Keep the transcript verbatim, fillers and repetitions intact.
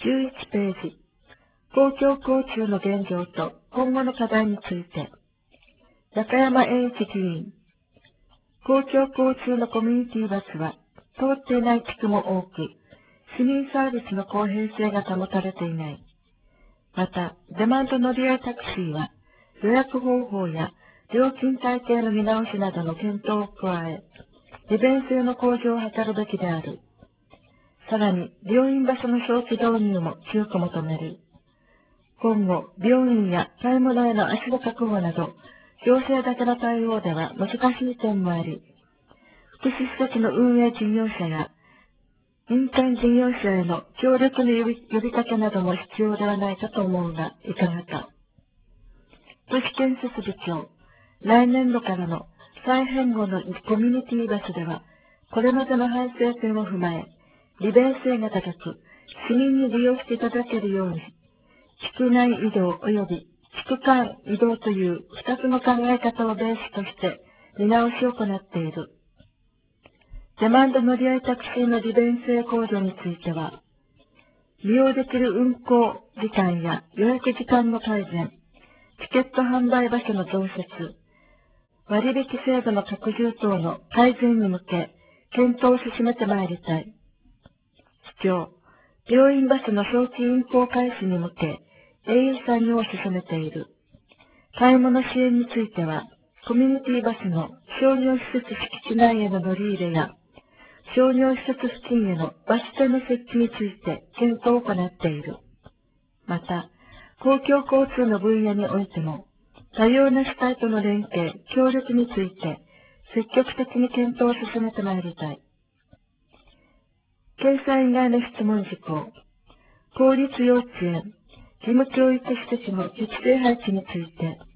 じゅういちページ、公共交通の現状と今後の課題について、中山英一議員、公共交通のコミュニティバスは通っていない地区も多く、市民サービスの公平性が保たれていない。また、デマンド乗り合いタクシーは、予約方法や料金体系の見直しなどの検討を加え、利便性の向上を図るべきである。さらに、病院場所の早期導入も強く求める。今後、病院や買い物への足の確保など、行政だけの対応では難しい点もあり、福祉施設の運営事業者や民間事業者への協力の呼び呼びかけなども必要ではないかと思うが、いかがか。都市建設部長、来年度からの再編後のコミュニティバスでは、これまでの反省点を踏まえ、利便性が高く、市民に利用していただけるように、地区内移動及び地区間移動という二つの考え方をベースとして見直しを行っている。デマンド乗り合いタクシーの利便性向上については、利用できる運行時間や予約時間の改善、チケット販売場所の増設、割引制度の拡充等の改善に向け、検討を進めてまいりたい。市長、病院バスの早期運行開始に向け、営業作業を進めている。買い物支援については、コミュニティバスの商業施設敷地内への乗り入れや、商業施設付近へのバス停の設置について検討を行っている。また、公共交通の分野においても、多様な主体との連携、協力について積極的に検討を進めてまいりたい。掲載以外の質問事項、公立幼稚園、義務教育施設の適正配置について、